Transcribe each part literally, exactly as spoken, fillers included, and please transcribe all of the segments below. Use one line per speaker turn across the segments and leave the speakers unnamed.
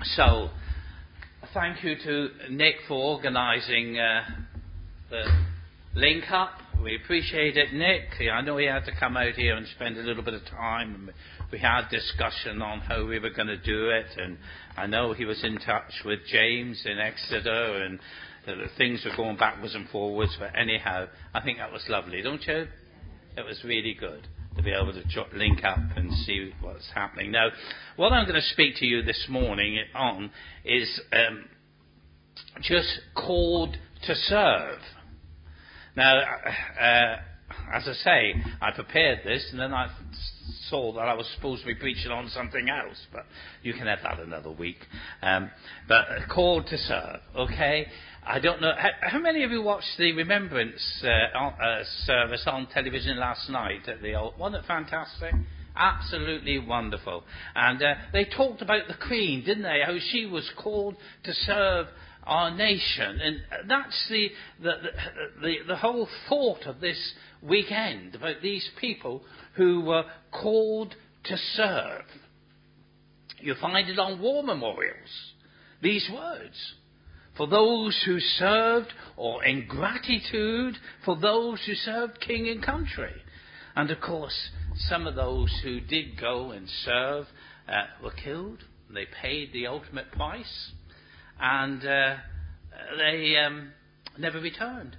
So, thank you to Nick for organising uh, the link up. We appreciate it, Nick. I know he had to come out here and spend a little bit of time. We had discussion on how we were going to do it, and I know he was in touch with James in Exeter, and uh, things were going backwards and forwards. But anyhow, I think that was lovely, don't you? It was really good to be able to link up and see what's happening. Now, what I'm going to speak to you this morning on is um, just called to serve. Now, uh, as I say, I prepared this, and then I saw that I was supposed to be preaching on something else, but you can have that another week. Um, but called to serve, okay? I don't know, how, how many of you watched the Remembrance uh, on, uh, service on television last night at the old, wasn't it fantastic? Absolutely wonderful. And uh, they talked about the Queen, didn't they? How she was called to serve our nation. And that's the the, the, the, the whole thought of this weekend, about these people who were called to serve. You find it on war memorials, these words. For those who served, or in gratitude for those who served king and country. And of course, some of those who did go and serve uh, were killed. They paid the ultimate price, and uh, they um, never returned.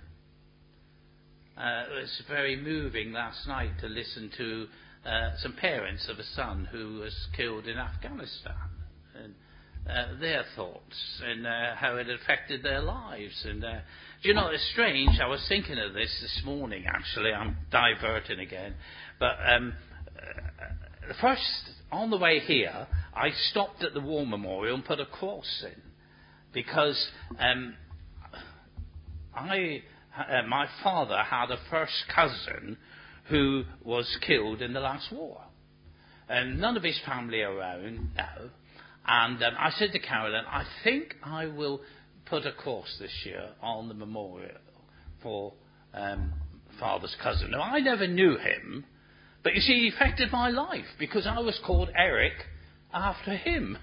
Uh, it was very moving last night to listen to uh, some parents of a son who was killed in Afghanistan. And Uh, their thoughts and uh, how it affected their lives. And uh, do you know, it's strange, I was thinking of this this morning actually, I'm diverting again, but um, uh, first on the way here I stopped at the War Memorial and put a cross in, because um, I uh, my father had a first cousin who was killed in the last war, and none of his family are around now. And um, I said to Carolyn, I think I will put a course this year on the memorial for um, Father's cousin. Now, I never knew him, but you see, he affected my life, because I was called Eric after him.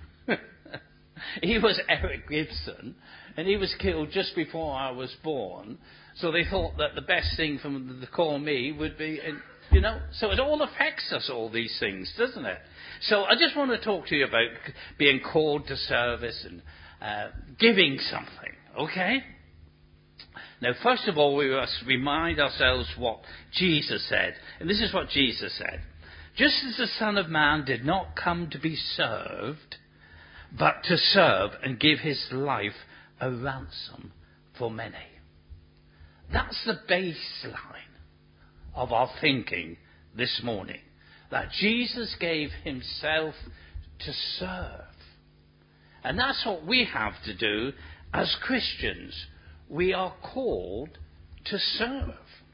He was Eric Gibson, and he was killed just before I was born. So they thought that the best thing for them to call me would be, you know, so it all affects us, all these things, doesn't it? So I just want to talk to you about being called to service and uh, giving something, okay? Now, first of all, we must remind ourselves what Jesus said. And this is what Jesus said. Just as the Son of Man did not come to be served, but to serve and give his life a ransom for many. That's the baseline of our thinking this morning. That Jesus gave himself to serve. And that's what we have to do as Christians. We are called to serve.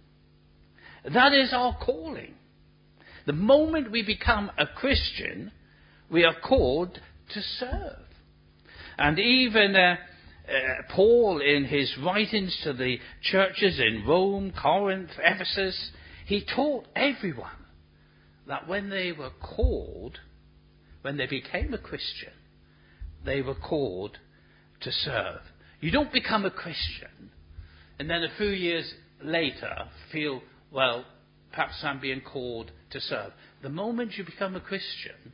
That is our calling. The moment we become a Christian, we are called to serve. And even uh, uh, Paul, in his writings to the churches in Rome, Corinth, Ephesus, he taught everyone that when they were called, when they became a Christian, they were called to serve. You don't become a Christian and then a few years later feel, well, perhaps I'm being called to serve. The moment you become a Christian,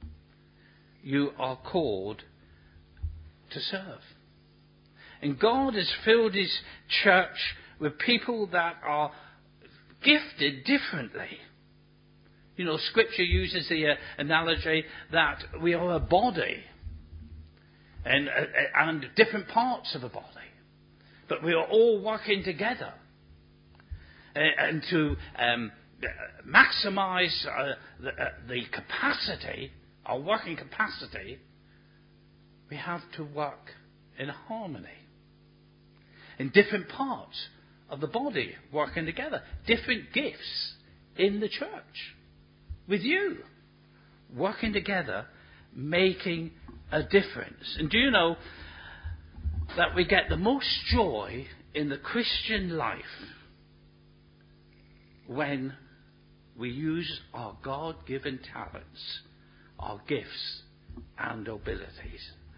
you are called to serve. And God has filled his church with people that are gifted differently. You know, Scripture uses the uh, analogy that we are a body and, uh, and different parts of a body. But we are all working together. Uh, and to um, maximise uh, the, uh, the capacity, our working capacity, we have to work in harmony. In different parts of the body working together. Different gifts in the church. With you, working together, making a difference. And do you know that we get the most joy in the Christian life when we use our God-given talents, our gifts and abilities?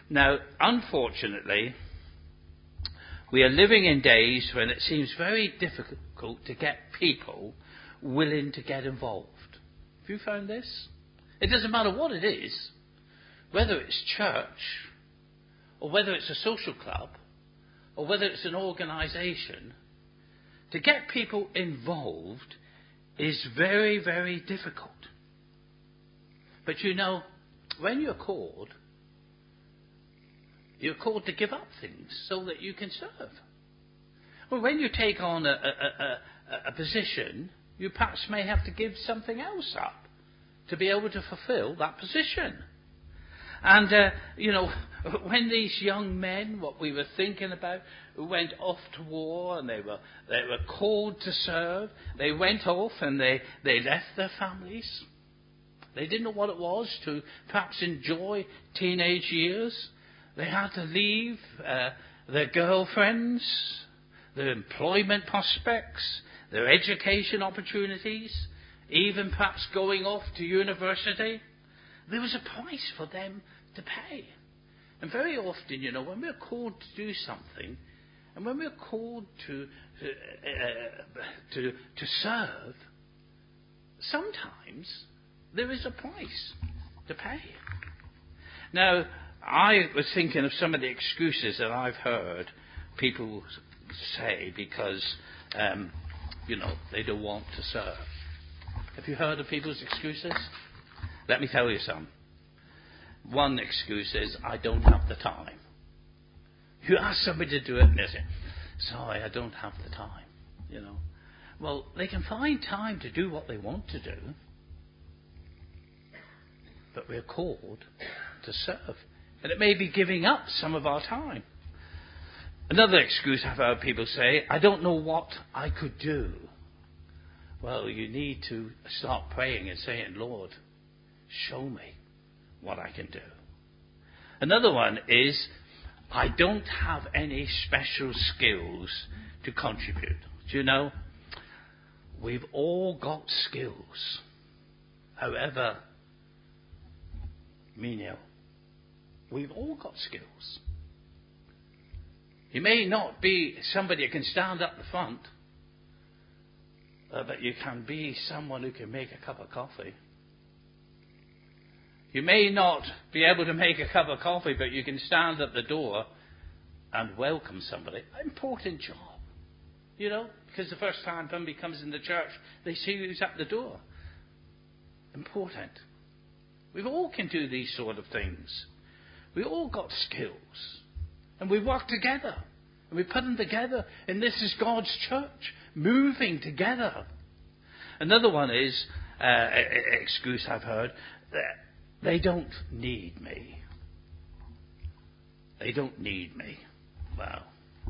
Now, unfortunately, we are living in days when it seems very difficult to get people willing to get involved. Have you found this? It doesn't matter what it is, whether it's church, or whether it's a social club, or whether it's an organisation. To get people involved is very, very difficult. But you know, when you're called, you're called to give up things so that you can serve. Well, when you take on a, a, a, a position, you perhaps may have to give something else up to be able to fulfill that position. And, uh, you know, when these young men, what we were thinking about, went off to war and they were they were called to serve, they went off and they, they left their families. They didn't know what it was to perhaps enjoy teenage years. They had to leave uh, their girlfriends, their employment prospects, their education opportunities, even perhaps going off to university. There was a price for them to pay. And very often, you know, when we're called to do something, and when we're called to to, uh, to, to serve, sometimes there is a price to pay. Now, I was thinking of some of the excuses that I've heard people say because, um, you know, they don't want to serve. Have you heard of people's excuses? Let me tell you some. One excuse is, I don't have the time. You ask somebody to do it and they say, sorry, I don't have the time. You know. Well, they can find time to do what they want to do, but we're called to serve. And it may be giving up some of our time. Another excuse I've heard people say, I don't know what I could do. Well, you need to start praying and saying, Lord, show me what I can do. Another one is, I don't have any special skills to contribute. Do you know? We've all got skills. However menial. We've all got skills. You may not be somebody who can stand up the front, uh, but you can be someone who can make a cup of coffee. You may not be able to make a cup of coffee, but you can stand at the door and welcome somebody. Important job. You know, because the first time somebody comes in the church, they see who's at the door. Important. We all can do these sort of things. We all got skills. And we work together. And we put them together. And this is God's church, moving together. Another one is, uh, excuse I've heard, they don't need me. They don't need me. Well,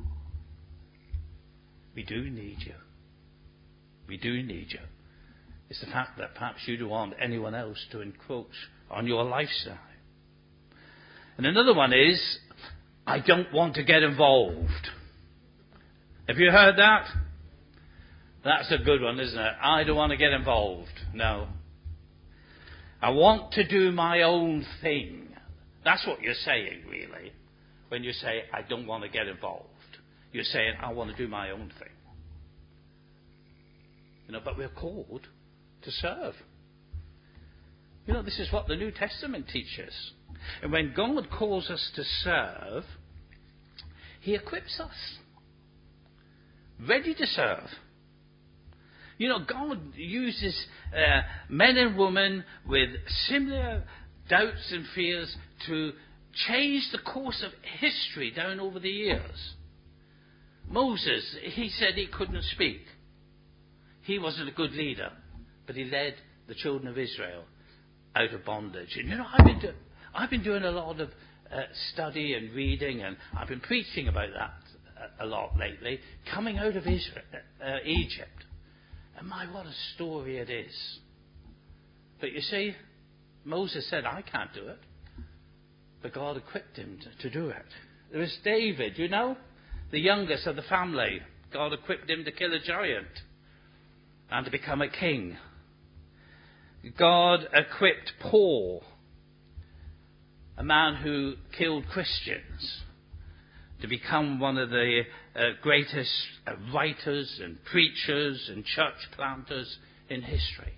we do need you. We do need you. It's the fact that perhaps you don't want anyone else to encroach on your lifestyle. And another one is, I don't want to get involved. Have you heard that? That's a good one, isn't it? I don't want to get involved. No. I want to do my own thing. That's what you're saying, really. When you say, I don't want to get involved. You're saying, I want to do my own thing. You know, but we're called to serve. You know, this is what the New Testament teaches. And when God calls us to serve, He equips us. Ready to serve. You know, God uses uh, men and women with similar doubts and fears to change the course of history down over the years. Moses, he said he couldn't speak. He wasn't a good leader, but he led the children of Israel out of bondage. And you know, I've been, do- I've been doing a lot of uh, study and reading, and I've been preaching about that a, a lot lately, coming out of Israel, uh, Egypt. And my, what a story it is. But you see, Moses said, I can't do it. But God equipped him to, to do it. There was David, you know, the youngest of the family. God equipped him to kill a giant and to become a king. God equipped Paul a man who killed Christians, to become one of the uh, greatest uh, writers and preachers and church planters in history.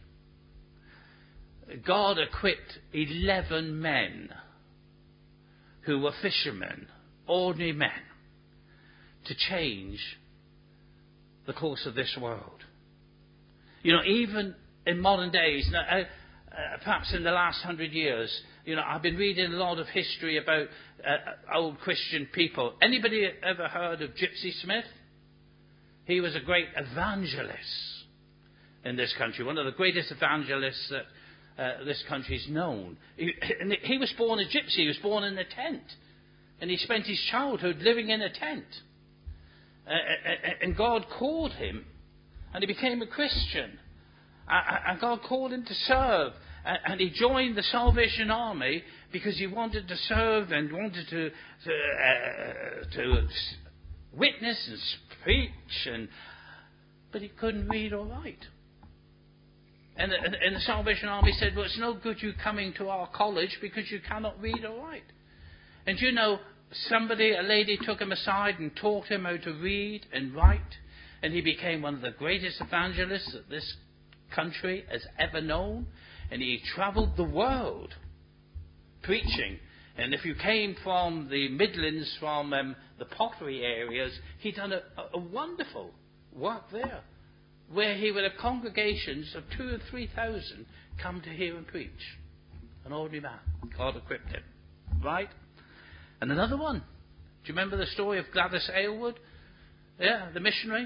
God equipped eleven men who were fishermen, ordinary men, to change the course of this world. You know, even in modern days, now, uh, uh, perhaps in the last hundred years, you know, I've been reading a lot of history about uh, old Christian people. Anybody ever heard of Gypsy Smith? He was a great evangelist in this country, one of the greatest evangelists that uh, this country's known. He, and he was born a gypsy. He was born in a tent. And he spent his childhood living in a tent. Uh, and God called him, and he became a Christian. And God called him to serve. And he joined the Salvation Army because he wanted to serve and wanted to to, uh, to witness and preach, and but he couldn't read or write. And the, and the Salvation Army said, "Well, it's no good you coming to our college because you cannot read or write." And you know, somebody, a lady, took him aside and taught him how to read and write, and he became one of the greatest evangelists that this country has ever known. And he travelled the world preaching. And if you came from the Midlands, from um, the pottery areas, he'd done a, a wonderful work there, where he would have congregations of two or three thousand come to hear him preach. An ordinary man. God equipped him. Right? And another one. Do you remember the story of Gladys Aylward? Yeah, the missionary.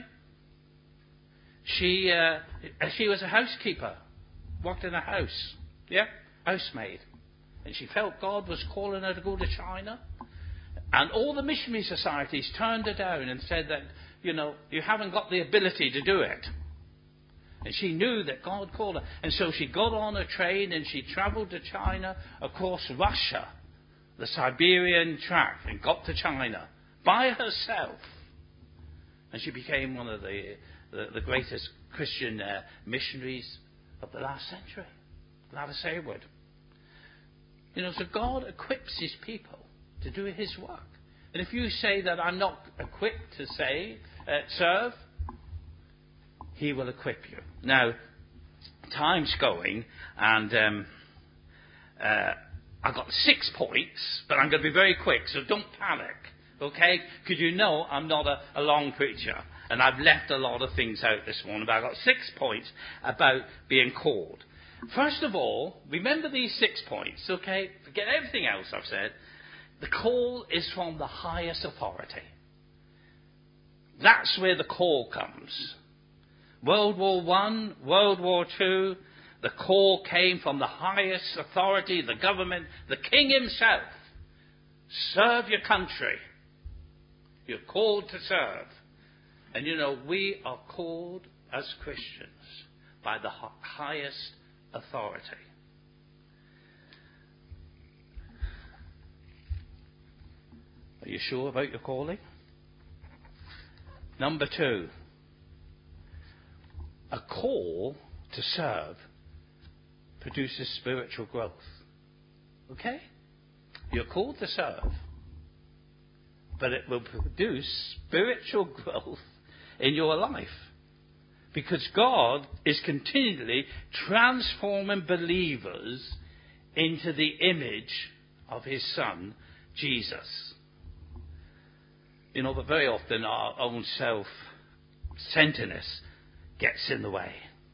She uh, she was a housekeeper. Worked in a house, yeah, housemaid, and she felt God was calling her to go to China, and all the missionary societies turned her down and said that, you know, you haven't got the ability to do it. And she knew that God called her, and so she got on a train and she travelled to China, across Russia, the Siberian tract, and got to China by herself, and she became one of the the, the greatest Christian uh, missionaries of the last century. Gladys Aylward. You know, so God equips his people to do his work. And if you say that I'm not equipped to say, uh, serve, he will equip you. Now, time's going, and um, uh, I've got six points, but I'm going to be very quick, so don't panic, okay? Because you know I'm not a, a long preacher, and I've left a lot of things out this morning, but I've got six points about being called. First of all, remember these six points, okay? Forget everything else I've said. The call is from the highest authority. That's where the call comes. World War One, World War Two, the call came from the highest authority, the government, the king himself. Serve your country. You're called to serve. And you know, we are called as Christians by the highest authority. Are you sure about your calling? Number two, a call to serve produces spiritual growth. Okay? You're called to serve, but it will produce spiritual growth in your life. Because God is continually transforming believers into the image of his Son, Jesus. You know, but very often our own self-centeredness gets in the way.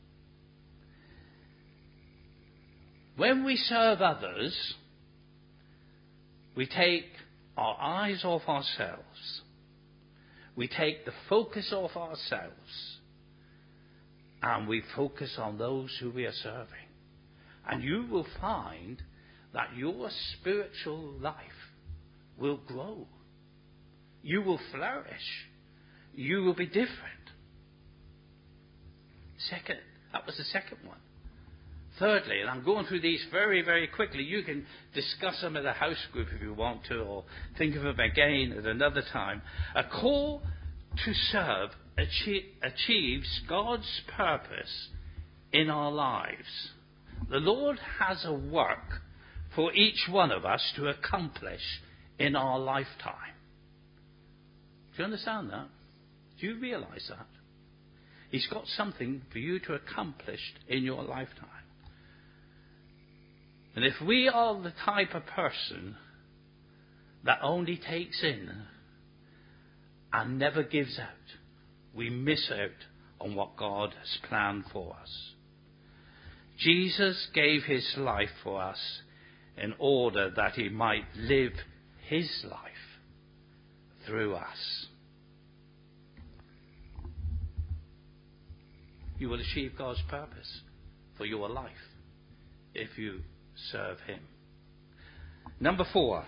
When we serve others, we take our eyes off ourselves. We take the focus off ourselves. And we focus on those who we are serving. And you will find that your spiritual life will grow. You will flourish. You will be different. Second, that was the second one. Thirdly, and I'm going through these very, very quickly. You can discuss them at a house group if you want to, or think of them again at another time. A call to serve achieves God's purpose in our lives. The Lord has a work for each one of us to accomplish in our lifetime. Do you understand that? Do you realize that? He's got something for you to accomplish in your lifetime. And if we are the type of person that only takes in and never gives out, we miss out on what God has planned for us. Jesus gave his life for us in order that he might live his life through us. You will achieve God's purpose for your life if you serve him. Number four.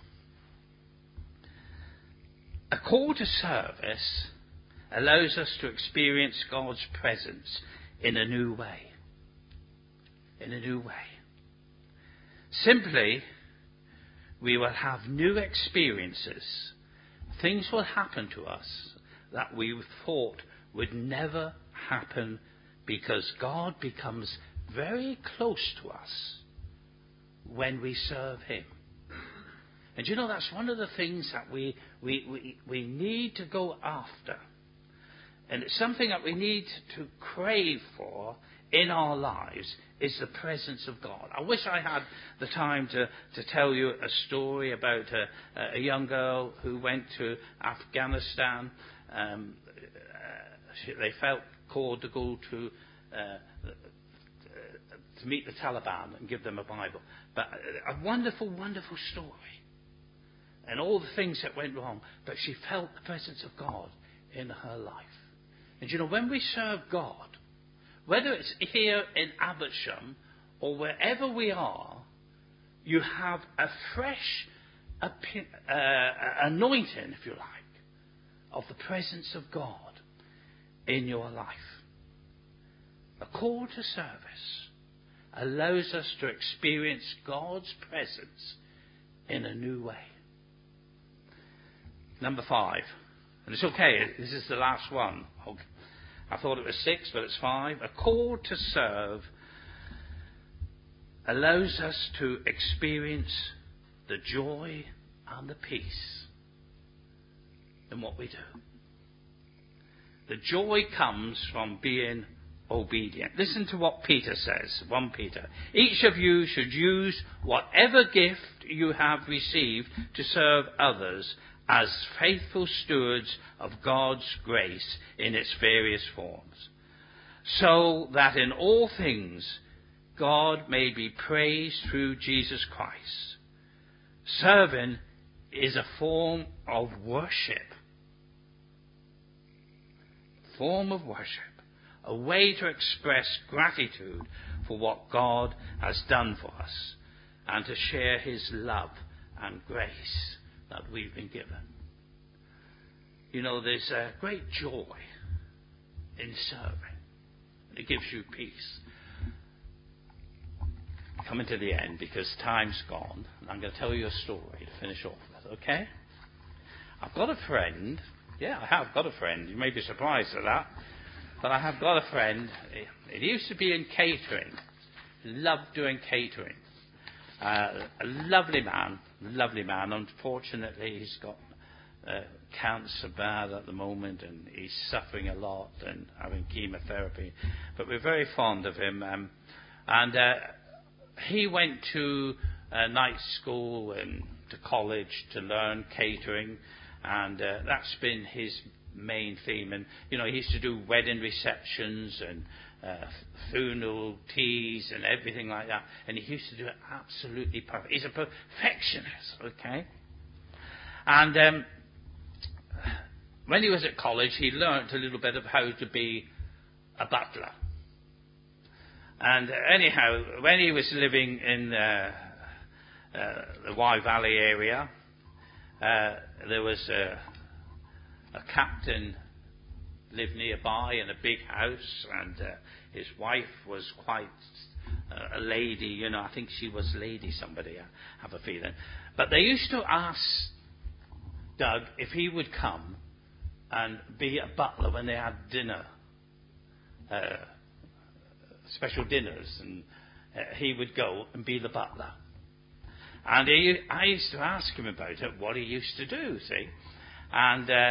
A call to service allows us to experience God's presence in a new way. In a new way. Simply, we will have new experiences. Things will happen to us that we thought would never happen, because God becomes very close to us when we serve him. And you know, that's one of the things that we, we, we, we need to go after. And it's something that we need to crave for in our lives, is the presence of God. I wish I had the time to, to tell you a story about a, a young girl who went to Afghanistan. Um, uh, she, they felt called to go to uh, to meet the Taliban and give them a Bible. But a wonderful, wonderful story. And all the things that went wrong. But she felt the presence of God in her life. And you know, when we serve God, whether it's here in Abersham or wherever we are, you have a fresh uh, anointing, if you like, of the presence of God in your life. A call to service allows us to experience God's presence in a new way. Number five. And it's okay, this is the last one. I thought it was six, but it's five. A call to serve allows us to experience the joy and the peace in what we do. The joy comes from being obedient. Listen to what Peter says, First Peter. Each of you should use whatever gift you have received to serve others as faithful stewards of God's grace in its various forms, so that in all things God may be praised through Jesus Christ. Serving is a form of worship. Form of worship. A way to express gratitude for what God has done for us and to share his love and grace that we've been given. You know, there's a great joy in serving. It gives you peace. Coming to the end because time's gone. And I'm going to tell you a story to finish off with, okay? I've got a friend. Yeah, I have got a friend. You may be surprised at that. But I have got a friend. He used to be in catering. He loved doing catering. Uh, a lovely man, lovely man. Unfortunately, he's got uh, cancer bad at the moment, and he's suffering a lot and having chemotherapy. But we're very fond of him. Um, and uh, he went to uh, night school and to college to learn catering, and uh, that's been his main theme. And you know, he used to do wedding receptions and Uh, funeral teas and everything like that, and he used to do it absolutely perfect. He's a perfectionist, okay? And um, when he was at college, he learnt a little bit of how to be a butler. And anyhow, when he was living in uh, uh, the Wye Valley area, uh, there was a, a captain lived nearby in a big house, and uh, his wife was quite uh, a lady, you know, I think she was lady somebody, I have a feeling. But they used to ask Doug if he would come and be a butler when they had dinner, uh, special dinners, and uh, he would go and be the butler. And he, I used to ask him about it, what he used to do, see. And uh,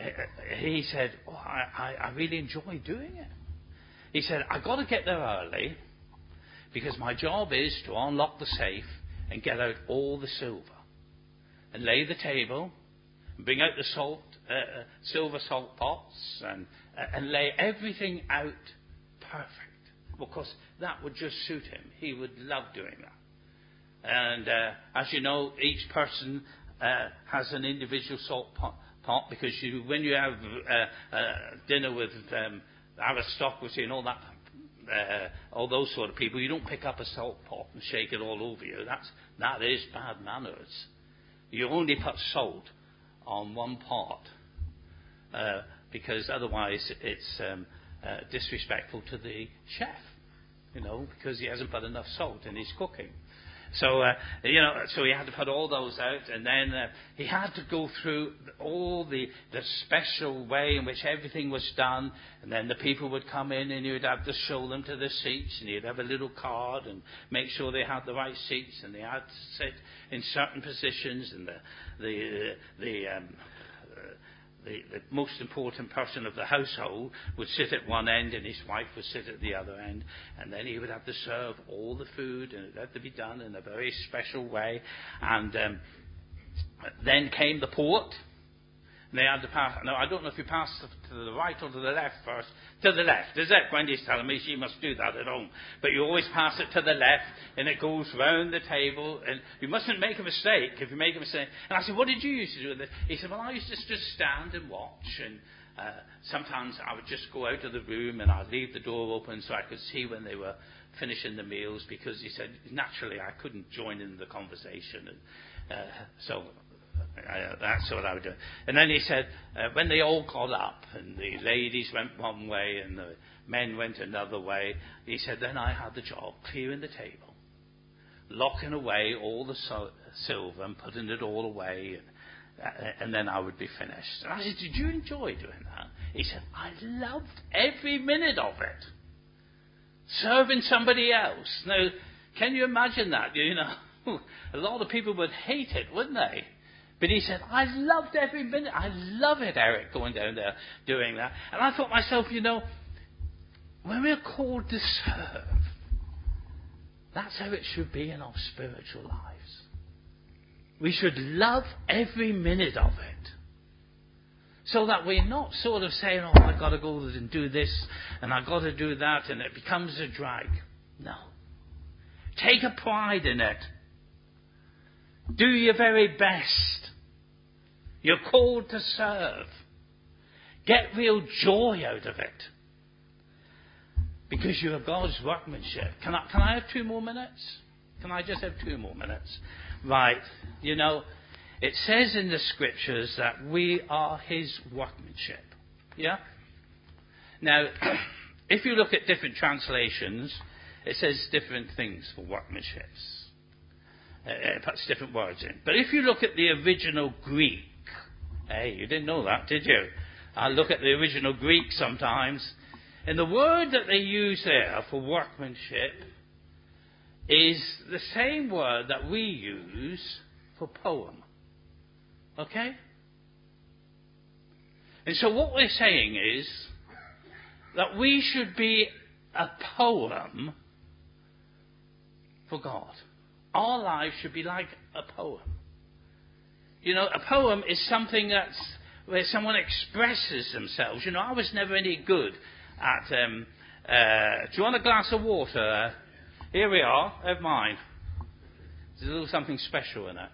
he said, oh, I, I, I really enjoy doing it. He said, I've got to get there early because my job is to unlock the safe and get out all the silver and lay the table and bring out the salt, uh, silver salt pots and, uh, and lay everything out perfect. Because that would just suit him. He would love doing that. And uh, as you know, each person uh, has an individual salt pot, pot because you, when you have uh, uh, dinner with um, aristocracy and all that, uh, all those sort of people, you don't pick up a salt pot and shake it all over you. That's, that is bad manners. You only put salt on one pot uh, because otherwise it's um, uh, disrespectful to the chef, you know, because he hasn't put enough salt in his cooking. So, uh, you know, so he had to put all those out, and then uh, he had to go through all the, the special way in which everything was done, and then the people would come in, and he would have to show them to the seats, and he'd have a little card and make sure they had the right seats, and they had to sit in certain positions, and the the the um, The, the most important person of the household would sit at one end and his wife would sit at the other end, and then he would have to serve all the food, and it had to be done in a very special way. And um, then came the port, and they had to pass. No, I don't know if you pass to the right or to the left first. To the left, is it? Wendy's telling me she must do that at home. But you always pass it to the left, and it goes round the table, and you mustn't make a mistake if you make a mistake. And I said, what did you used to do with it? He said, well, I used to just stand and watch, and uh, sometimes I would just go out of the room, and I'd leave the door open so I could see when they were finishing the meals, because he said, naturally, I couldn't join in the conversation. And uh, so... Uh, that's what I would do. And then he said, uh, when they all got up, and the ladies went one way and the men went another way, he said, then I had the job clearing the table, locking away all the so- silver and putting it all away, and, uh, and then I would be finished. And I said, did you enjoy doing that? He said, I loved every minute of it. Serving somebody else. Now, can you imagine that? You know, a lot of people would hate it, wouldn't they? But he said, I loved every minute. I love it, Eric, going down there doing that. And I thought to myself, you know, when we're called to serve, that's how it should be in our spiritual lives. We should love every minute of it. So that we're not sort of saying, oh, I've got to go and do this, and I've got to do that, and it becomes a drag. No. Take a pride in it. Do your very best. You're called to serve. Get real joy out of it. Because you are God's workmanship. Can I, can I have two more minutes? Can I just have two more minutes? Right. You know, it says in the scriptures that we are His workmanship. Yeah? Now, if you look at different translations, it says different things for workmanships. It puts different words in. But if you look at the original Greek, hey, you didn't know that, did you? I look at the original Greek sometimes, and the word that they use there for workmanship is the same word that we use for poem. Okay? And so what we're saying is that we should be a poem for God. Our lives should be like a poem. You know, a poem is something that's where someone expresses themselves. You know, I was never any good at, um, uh, do you want a glass of water? Here we are, have mine. There's a little something special in it.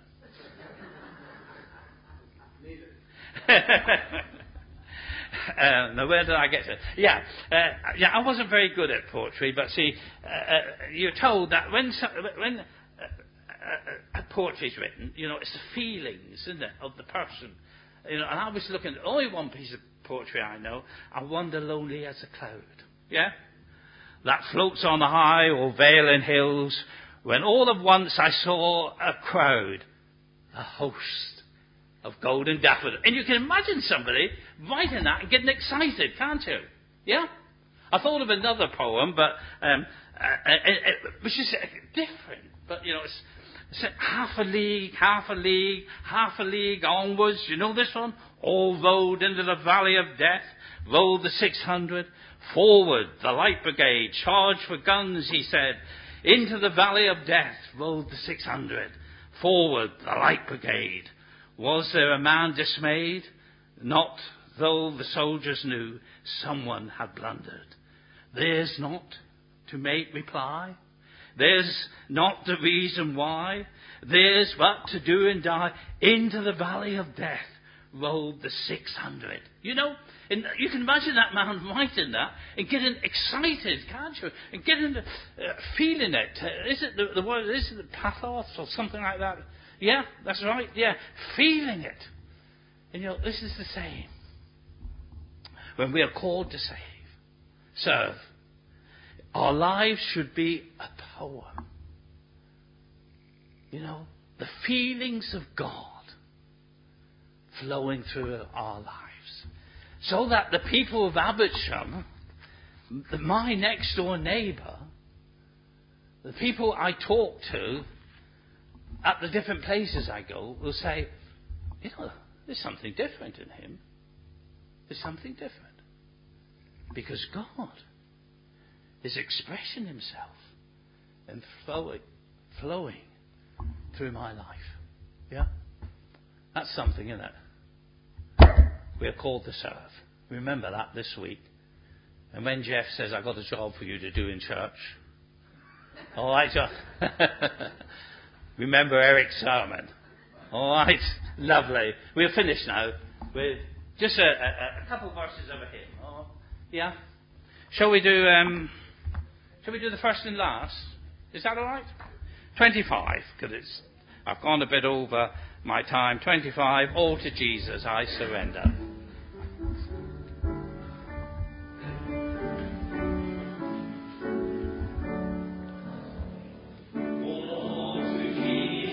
Uh, now, where did I get to? Yeah, uh, yeah. I wasn't very good at poetry, but see, uh, uh, you're told that when so, when uh, uh, uh, poetry is written, you know, it's the feelings, isn't it, of the person. You know, and I was looking at only one piece of poetry I know. I wander lonely as a cloud. Yeah, that floats on the high or veiling hills. When all at once I saw a crowd, a host of golden daffodils. And you can imagine somebody writing that and getting excited, can't you? Yeah? I thought of another poem, but um, uh, it, it, which is different. But, you know, it's, said, half a league, half a league, half a league onwards. You know this one? All rode into the valley of death. Rode the six hundred. Forward, the light brigade. Charge for guns, he said. Into the valley of death rode the six hundred. Forward, the light brigade. Was there a man dismayed? Not though the soldiers knew someone had blundered. There's not to make reply. There's not the reason why. There's but to do and die. Into the valley of death rode the six hundred. You know, and you can imagine that man writing that and getting excited, can't you? And getting the, uh, feeling it. Uh, is it the, the word? Is it the pathos or something like that? Yeah, that's right. Yeah, feeling it. And you know, this is the same. When we are called to save, serve, our lives should be a poem. You know, the feelings of God flowing through our lives. So that the people of Abbotsham, my next door neighbour, the people I talk to at the different places I go, will say, you know, there's something different in him. There's something different. Because God is expressing himself and flowing, flowing through my life. Yeah? That's something, isn't it? We are called to serve. Remember that this week. And when Jeff says, I've got a job for you to do in church. All right, John. Remember Eric's sermon. All right. Lovely. We're finished now. With just a, a, a couple of verses over here. Oh, yeah. Shall we do, um, shall we do the first and last? Is that all right? twenty-five, because it's, I've gone a bit over my time. twenty-five, all to Jesus I surrender.